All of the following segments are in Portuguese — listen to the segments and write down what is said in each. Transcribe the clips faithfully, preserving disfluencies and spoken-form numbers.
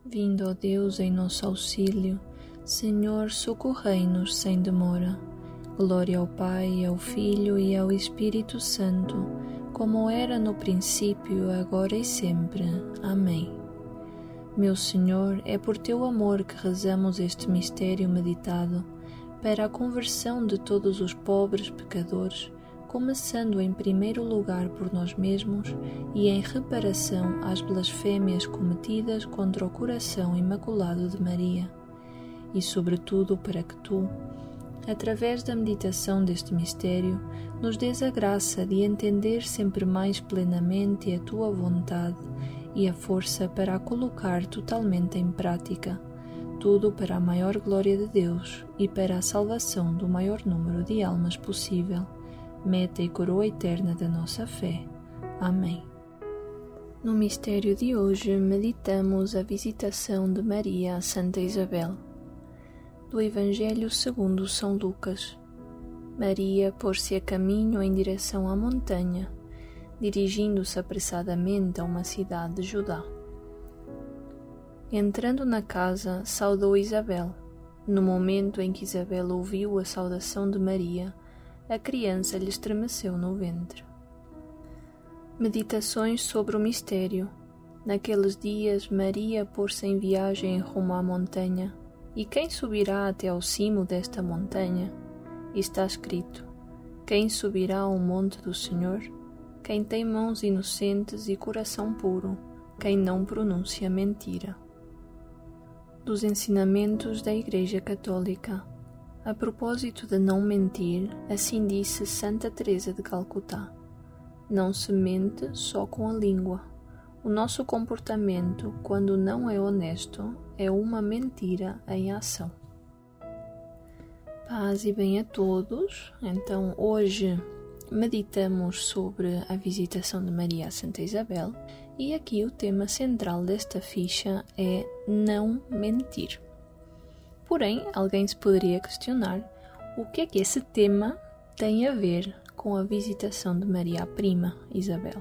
Vindo, ó Deus, em nosso auxílio, Senhor, socorrei-nos sem demora. Glória ao Pai, ao Filho e ao Espírito Santo, como era no princípio, agora e sempre. Amém. Meu Senhor, é por Teu amor que rezamos este mistério meditado, para a conversão de todos os pobres pecadores, começando em primeiro lugar por nós mesmos e em reparação às blasfêmias cometidas contra o coração imaculado de Maria, e sobretudo para que Tu, através da meditação deste mistério, nos dês a graça de entender sempre mais plenamente a Tua vontade e a força para a colocar totalmente em prática, tudo para a maior glória de Deus e para a salvação do maior número de almas possível, meta e coroa eterna da nossa fé. Amém. No mistério de hoje, meditamos a visitação de Maria a Santa Isabel. Do Evangelho segundo São Lucas. Maria pôs-se a caminho em direção à montanha, dirigindo-se apressadamente a uma cidade de Judá. Entrando na casa, saudou Isabel. No momento em que Isabel ouviu a saudação de Maria, a criança lhe estremeceu no ventre. Meditações sobre o mistério. Naqueles dias, Maria pôs-se em viagem rumo à montanha. E quem subirá até ao cimo desta montanha? Está escrito: quem subirá ao monte do Senhor? Quem tem mãos inocentes e coração puro, quem não pronuncia mentira. Dos ensinamentos da Igreja Católica. A propósito de não mentir, assim disse Santa Teresa de Calcutá: não se mente só com a língua. O nosso comportamento, quando não é honesto, é uma mentira em ação. Paz e bem a todos. Então, hoje meditamos sobre a visitação de Maria a Santa Isabel e aqui o tema central desta ficha é não mentir. Porém, alguém se poderia questionar o que é que esse tema tem a ver com a visitação de Maria à prima Isabel.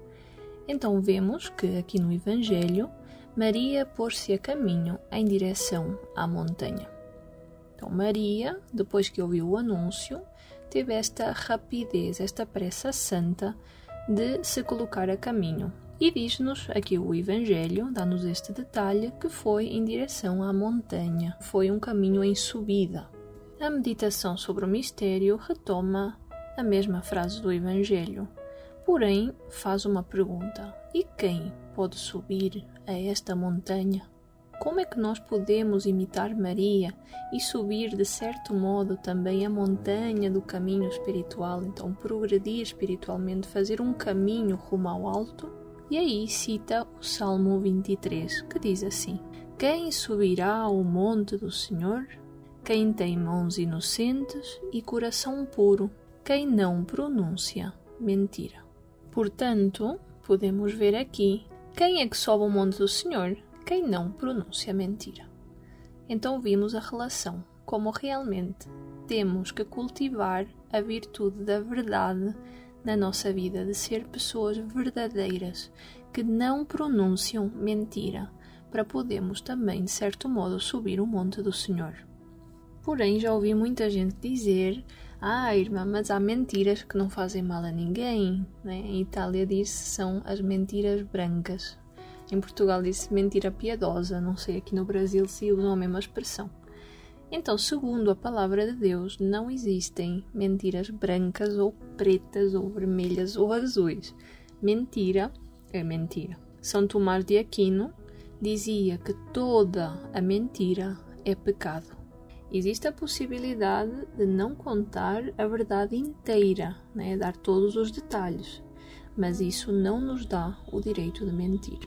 Então vemos que aqui no Evangelho, Maria pôs-se a caminho em direção à montanha. Então Maria, depois que ouviu o anúncio, teve esta rapidez, esta pressa santa de se colocar a caminho. E diz-nos aqui o Evangelho, dá-nos este detalhe, que foi em direção à montanha. Foi um caminho em subida. A meditação sobre o mistério retoma a mesma frase do Evangelho, porém faz uma pergunta: e quem pode subir a esta montanha? Como é que nós podemos imitar Maria e subir de certo modo também a montanha do caminho espiritual, então progredir espiritualmente, fazer um caminho rumo ao alto? E aí cita o Salmo vinte e três, que diz assim: quem subirá ao monte do Senhor? Quem tem mãos inocentes e coração puro, quem não pronuncia mentira. Portanto, podemos ver aqui quem é que sobe ao monte do Senhor, quem não pronuncia mentira. Então vimos a relação, como realmente temos que cultivar a virtude da verdade na nossa vida, de ser pessoas verdadeiras, que não pronunciam mentira, para podermos também, de certo modo, subir o monte do Senhor. Porém, já ouvi muita gente dizer: ah, irmã, mas há mentiras que não fazem mal a ninguém, né? Em Itália diz-se são as mentiras brancas. Em Portugal diz-se mentira piedosa, não sei aqui no Brasil se usam a mesma expressão. Então, segundo a palavra de Deus, não existem mentiras brancas ou pretas ou vermelhas ou azuis. Mentira é mentira. São Tomás de Aquino dizia que toda a mentira é pecado. Existe a possibilidade de não contar a verdade inteira, né? Dar todos os detalhes, mas isso não nos dá o direito de mentir.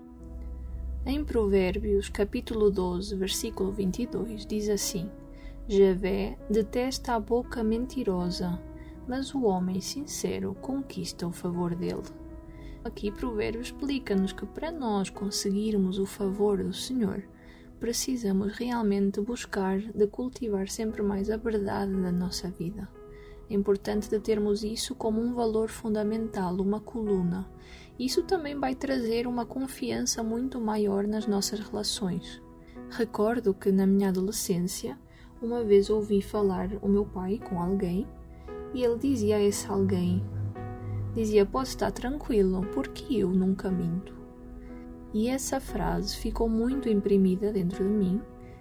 Em Provérbios, capítulo doze, versículo vinte e dois, diz assim: Javé detesta a boca mentirosa, mas o homem sincero conquista o favor dele. Aqui Provérbios explica-nos que para nós conseguirmos o favor do Senhor, precisamos realmente buscar de cultivar sempre mais a verdade na nossa vida. É importante de termos isso como um valor fundamental, uma coluna. Isso também vai trazer uma confiança muito maior nas nossas relações. Recordo que na minha adolescência, uma vez ouvi falar o meu pai com alguém e ele dizia a esse alguém, dizia, pode estar tranquilo, porque eu nunca minto. E essa frase ficou muito imprimida dentro de mim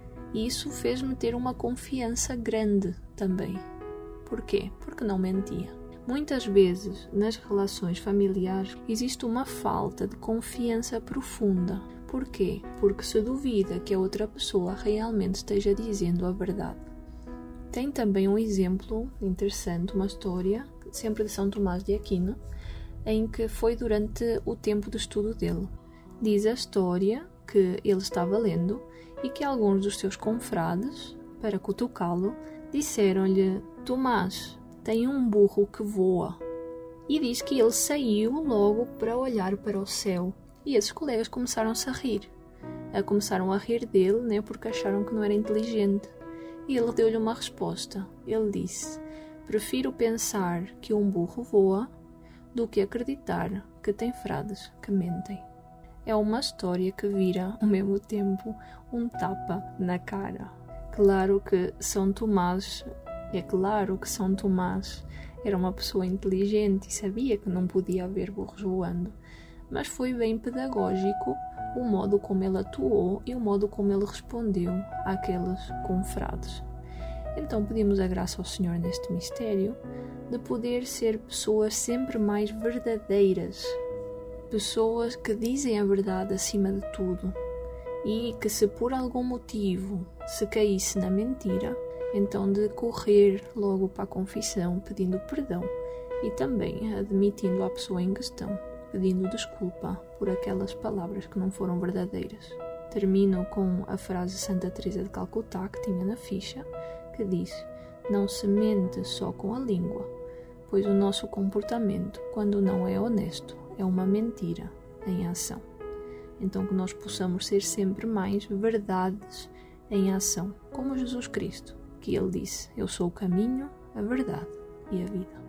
e isso fez-me ter uma confiança grande também. Por quê? Porque não mentia. Muitas vezes, nas relações familiares, existe uma falta de confiança profunda. Por quê? Porque se duvida que a outra pessoa realmente esteja dizendo a verdade. Tem também um exemplo interessante, uma história, sempre de São Tomás de Aquino, em que foi durante o tempo de estudo dele. Diz a história que ele estava lendo e que alguns dos seus confrades, para cutucá-lo, disseram-lhe, Tomás, tem um burro que voa. E diz que ele saiu logo para olhar para o céu. E esses colegas começaram-se a rir. A começaram a rir dele, né, porque acharam que não era inteligente. E ele deu-lhe uma resposta. Ele disse, prefiro pensar que um burro voa do que acreditar que tem frades que mentem. É uma história que vira, ao mesmo tempo, um tapa na cara. Claro que São Tomás, é claro que São Tomás era uma pessoa inteligente e sabia que não podia haver burros voando, mas foi bem pedagógico o modo como ele atuou e o modo como ele respondeu àqueles confrades. Então pedimos a graça ao Senhor neste mistério de poder ser pessoas sempre mais verdadeiras, pessoas que dizem a verdade acima de tudo e que se por algum motivo se caísse na mentira, então de correr logo para a confissão pedindo perdão e também admitindo à pessoa em questão, pedindo desculpa por aquelas palavras que não foram verdadeiras. Termino com a frase de Santa Teresa de Calcutá que tinha na ficha, que diz, não se mente só com a língua, pois o nosso comportamento, quando não é honesto, é uma mentira em ação. Então que nós possamos ser sempre mais verdades em ação, como Jesus Cristo, que ele disse, eu sou o caminho, a verdade e a vida.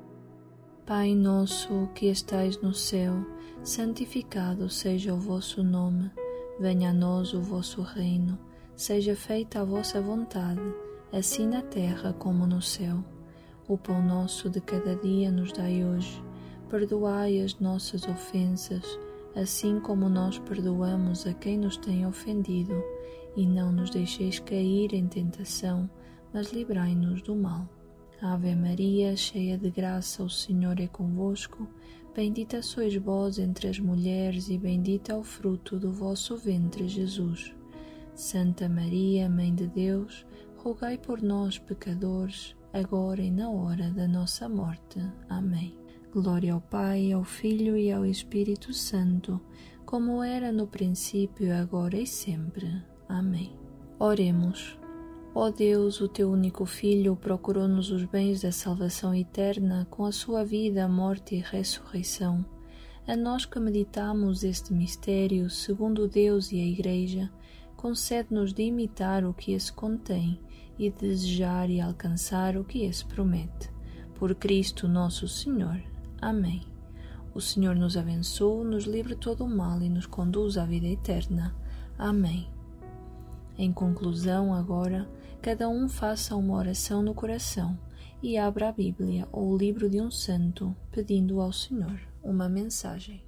Pai nosso que estais no céu, santificado seja o vosso nome, venha a nós o vosso reino, seja feita a vossa vontade, assim na terra como no céu. O pão nosso de cada dia nos dai hoje, perdoai as nossas ofensas, assim como nós perdoamos a quem nos tem ofendido, e não nos deixeis cair em tentação, mas livrai-nos do mal. Ave Maria, cheia de graça, o Senhor é convosco, bendita sois vós entre as mulheres e bendito é o fruto do vosso ventre, Jesus. Santa Maria, Mãe de Deus, rogai por nós, pecadores, agora e na hora da nossa morte. Amém. Glória ao Pai, ao Filho e ao Espírito Santo, como era no princípio, agora e sempre. Amém. Oremos. Ó Deus, o teu único Filho procurou-nos os bens da salvação eterna com a sua vida, morte e ressurreição. A nós que meditamos este mistério, segundo Deus e a Igreja, concede-nos de imitar o que esse contém e de desejar e alcançar o que esse promete. Por Cristo nosso Senhor. Amém. O Senhor nos abençoe, nos livre de todo o mal e nos conduz à vida eterna. Amém. Em conclusão, agora, cada um faça uma oração no coração e abra a Bíblia ou o livro de um santo, pedindo ao Senhor uma mensagem.